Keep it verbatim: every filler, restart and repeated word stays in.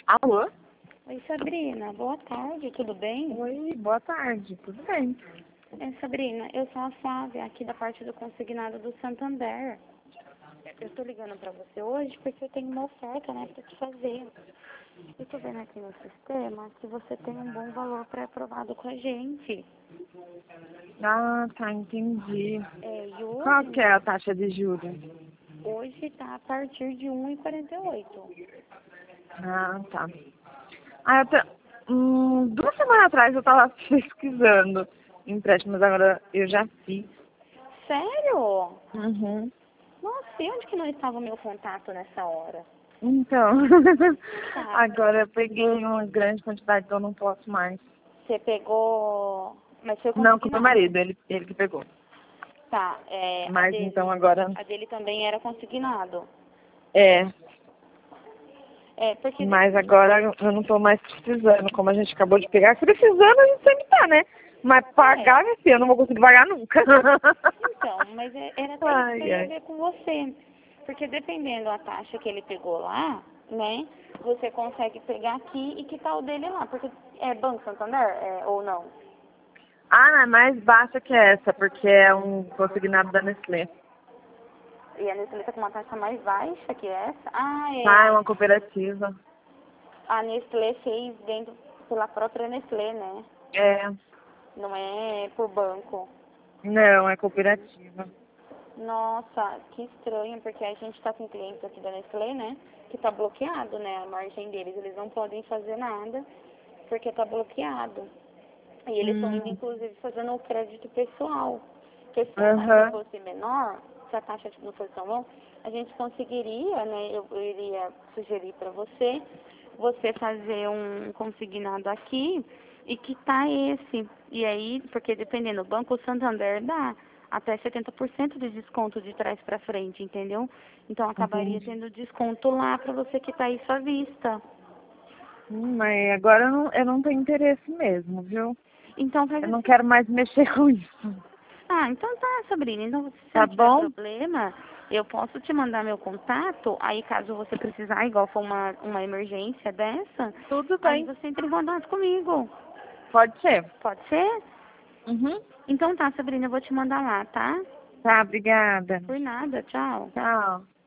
Alô? Oi, Sabrina. Boa tarde, tudo bem? Oi, boa tarde, tudo bem? É, Sabrina, eu sou a Flávia, aqui da parte do consignado do Santander. Eu estou ligando para você hoje porque eu tenho uma oferta, né, para te fazer. Eu estou vendo aqui no sistema que você tem um bom valor pré-aprovado com a gente. Ah, tá, entendi. É, e Qual hoje, que é a taxa de juros? hoje está a partir de um vírgula quarenta e oito. Ah, tá. Ah, eu te... hum, duas semanas atrás eu tava pesquisando empréstimos, agora eu já fiz. Sério? Uhum. Nossa, e onde que não estava o meu contato nessa hora? Então, Tá. agora eu peguei uma grande quantidade, então eu não posso mais. Você pegou... Mas foi Não, com meu consignado. marido, ele, ele que pegou. Tá, é, a Mas dele, então agora a dele também era consignado. é. É, porque Mas agora eu não tô mais precisando, como a gente acabou de pegar. Precisando a gente sempre tá, né? Mas pagar, minha filha, eu não vou conseguir pagar nunca. então, mas é- era até isso que eu Ai, ia ai. ver com você. Porque dependendo da taxa que ele pegou lá, né, você consegue pegar aqui e quitar o dele lá. Porque é Banco Santander, é, ou não? Ah, não, é mais baixa que essa, porque é um consignado da Nestlé. E a Nestlé tá com uma taxa mais baixa que essa. Ah, Ah, é é. uma cooperativa. A Nestlé fez dentro pela própria Nestlé, né? É. Não é por banco. Não, é cooperativa. Nossa, que estranho, porque a gente está com clientes aqui da Nestlé, né? Que tá bloqueado, né? A margem deles, eles não podem fazer nada porque tá bloqueado. E eles estão indo, Hum. inclusive, fazendo o crédito pessoal. Porque se a taxa Aham. fosse menor, se a taxa não fosse tão bom, a gente conseguiria, né? Eu, eu iria sugerir para você, você fazer um consignado aqui e quitar esse. E aí, porque dependendo, o Banco Santander dá até setenta por cento de desconto de trás para frente, entendeu? Então acabaria Entendi. tendo desconto lá para você quitar isso à vista. Hum, mas agora eu não, eu não tenho interesse mesmo, viu? Então faz Eu não assim. quero mais mexer com isso. Ah, então tá, Sabrina. Então, se Tá não tiver bom? problema, eu posso te mandar meu contato. Aí, caso você precisar, igual for uma, uma emergência dessa, Tudo aí bem. você entra em contato comigo. Pode ser. Pode ser? Uhum. Então tá, Sabrina, eu vou te mandar lá, tá? Tá, obrigada. Por nada, tchau. Tchau.